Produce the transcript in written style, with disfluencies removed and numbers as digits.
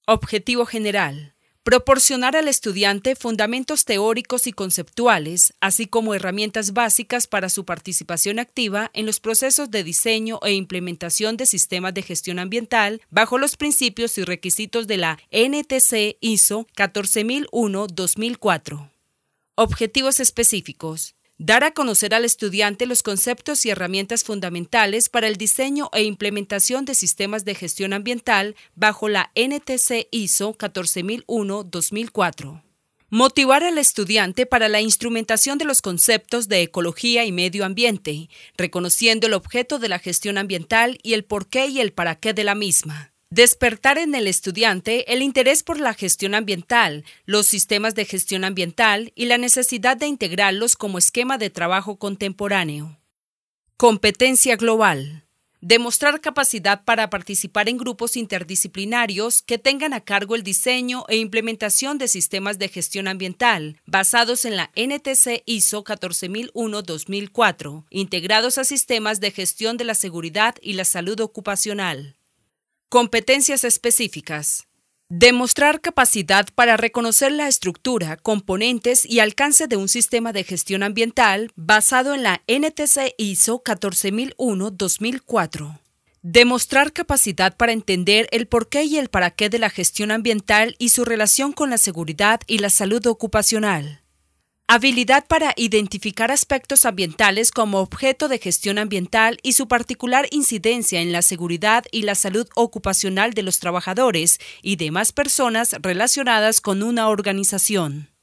Objetivo general. Proporcionar al estudiante fundamentos teóricos y conceptuales, así como herramientas básicas para su participación activa en los procesos de diseño e implementación de sistemas de gestión ambiental bajo los principios y requisitos de la NTC ISO 14001-2004. Objetivos específicos. Dar a conocer al estudiante los conceptos y herramientas fundamentales para el diseño e implementación de sistemas de gestión ambiental bajo la NTC ISO 14001-2004. Motivar al estudiante para la instrumentación de los conceptos de ecología y medio ambiente, reconociendo el objeto de la gestión ambiental y el porqué y el para qué de la misma. Despertar en el estudiante el interés por la gestión ambiental, los sistemas de gestión ambiental y la necesidad de integrarlos como esquema de trabajo contemporáneo. Competencia global. Demostrar capacidad para participar en grupos interdisciplinarios que tengan a cargo el diseño e implementación de sistemas de gestión ambiental basados en la NTC ISO 14001-2004, integrados a sistemas de gestión de la seguridad y la salud ocupacional. Competencias específicas. Demostrar capacidad para reconocer la estructura, componentes y alcance de un sistema de gestión ambiental basado en la NTC ISO 14001-2004. Demostrar capacidad para entender el porqué y el para qué de la gestión ambiental y su relación con la seguridad y la salud ocupacional. Habilidad para identificar aspectos ambientales como objeto de gestión ambiental y su particular incidencia en la seguridad y la salud ocupacional de los trabajadores y demás personas relacionadas con una organización.